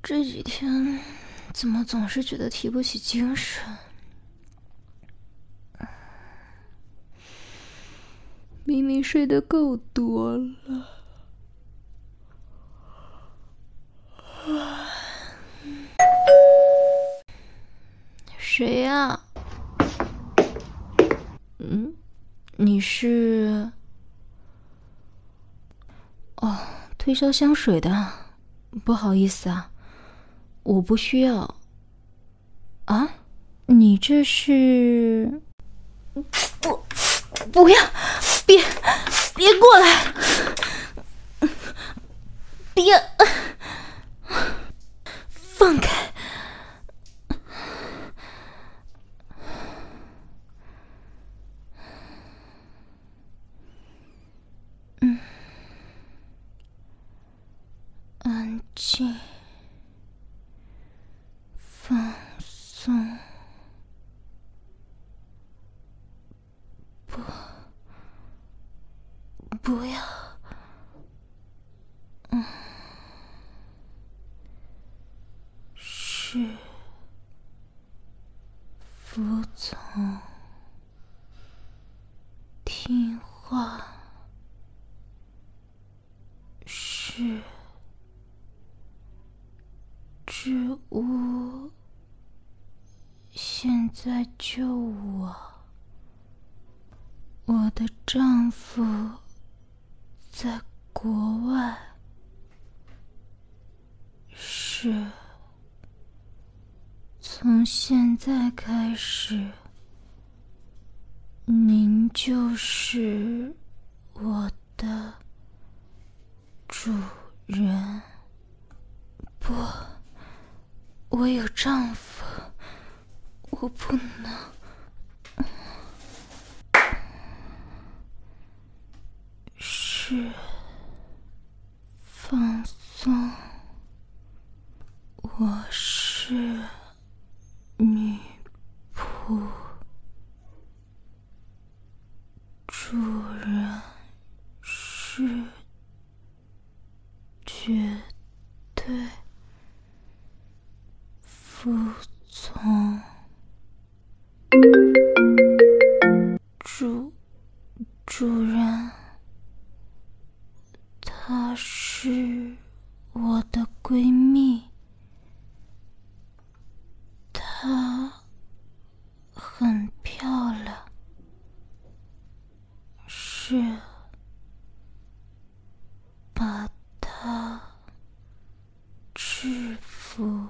这几天怎么总是觉得提不起精神？明明睡得够多了。谁呀？你是？哦，推销香水的，不好意思啊，我不需要。啊？你这是？不要，别过来！别，放开！安静，放松。不要。是服从，听话，是织物。现在救我！我的丈夫在国外。是。从现在开始，您就是我的主人。不，我有丈夫，我不能。是，放松。我是女仆，主人是绝对服从。主人，她是我的闺蜜，她很漂亮。是，把她制服，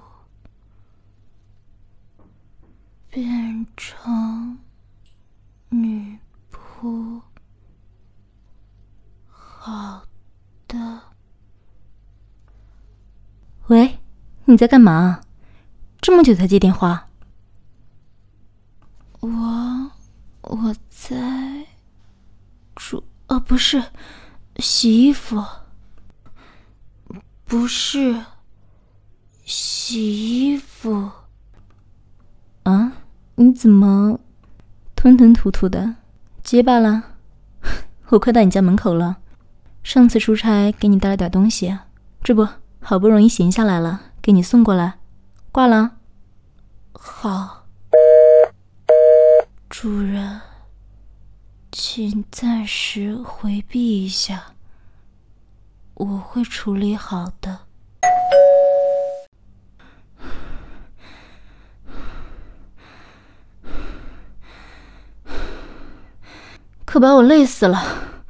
变成女仆。好的。 喂，你在干嘛？这么久才接电话？ 我在不是，洗衣服。不是，洗衣服。 啊？你怎么吞吞吐吐的？结巴了？我快到你家门口了。上次出差给你带了点东西，这不好不容易闲下来了，给你送过来。挂了。 好。主人，请暂时回避一下，我会处理好的。 可把我累死了！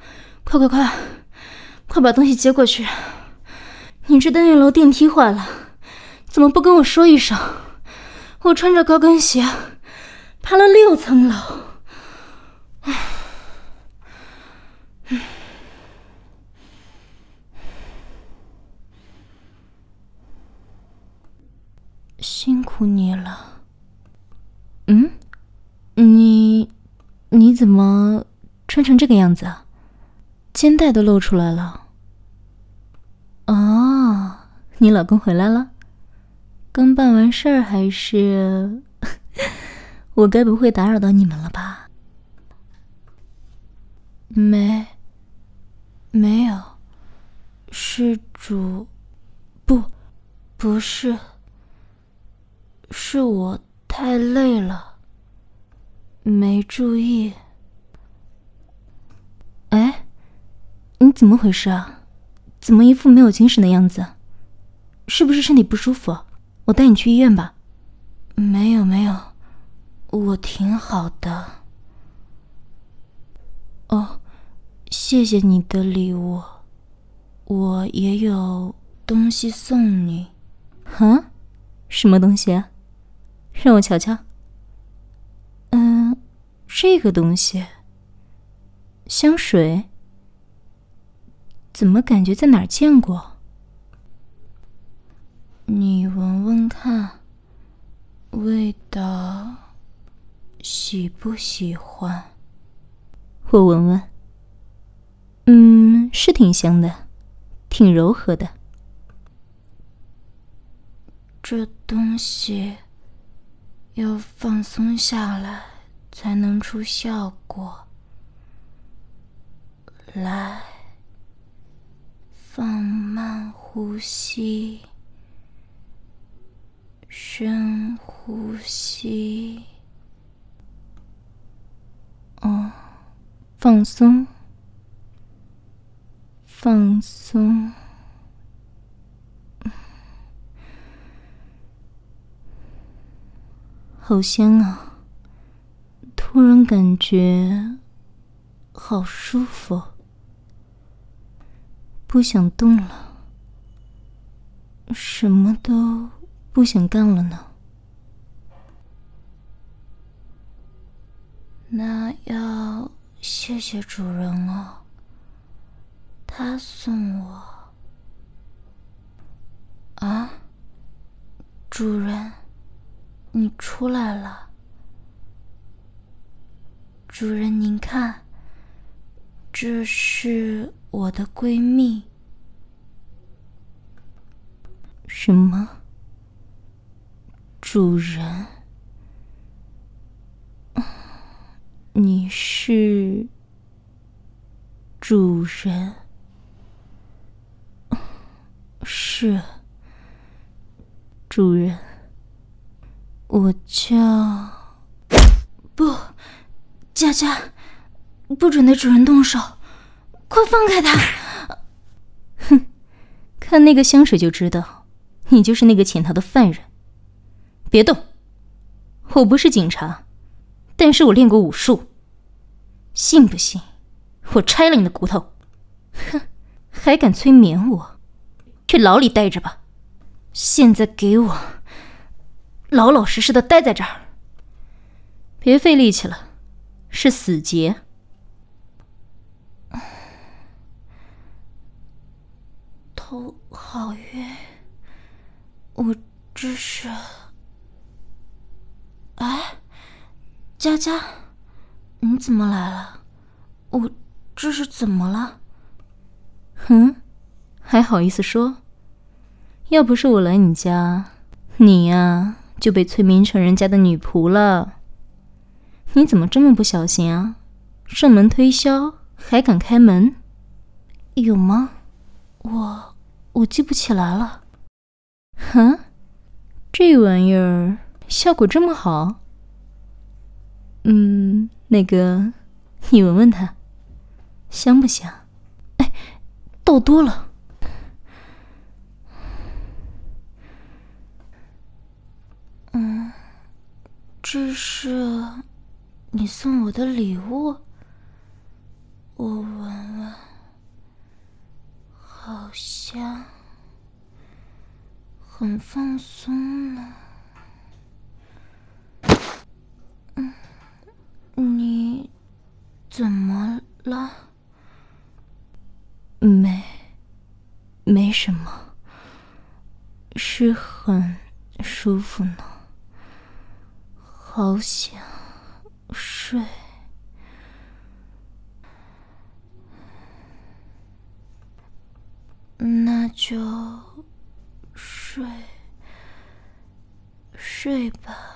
快把东西接过去！你这单元楼电梯坏了，怎么不跟我说一声？我穿着高跟鞋爬了6层楼。 辛苦你了。 你怎么穿成这个样子啊？肩带都露出来了。哦，你老公回来了？刚办完事儿还是？我该不会打扰到你们了吧？ 没有，是不， 不是，是我太累了，没注意。 哎，你怎么回事啊？怎么一副没有精神的样子？是不是身体不舒服？我带你去医院吧。 没有，我挺好的。哦，谢谢你的礼物，我也有东西送你。 啊？什么东西啊？让我瞧瞧。这个东西，香水，怎么感觉在哪儿见过？ 你闻闻看，味道喜不喜欢？ 我闻闻。是挺香的，挺柔和的。 这东西要放松下来才能出效果。来，放慢呼吸，深呼吸。 放松，放松。好香啊！突然感觉好舒服，不想动了，什么都不想干了呢。 那要谢谢主人哦，他送我。啊，主人，你出来了。主人您看，这是我的闺蜜。 什么？主人？你是主人？是主人。我叫…… 不，佳佳，不准对主人动手，快放开他！ 哼，看那个香水就知道，你就是那个潜逃的犯人。别动，我不是警察，但是我练过武术。信不信我拆了你的骨头？哼，还敢催眠我？去牢里待着吧！现在给我老老实实的待在这儿，别费力气了，是死结。 头好晕，我这是……哎，佳佳，你怎么来了？我这是怎么了？ 还好意思说？要不是我来你家，你呀就被催眠成人家的女仆了。你怎么这么不小心啊？上门推销还敢开门？ 有吗？我记不起来了。 这玩意儿效果这么好？那个，你闻闻它，香不香？哎，倒多了。 这是你送我的礼物，我闻闻，好香，很放松呢。你怎么了？ 没什么，是很舒服呢，好想睡。 那就睡吧。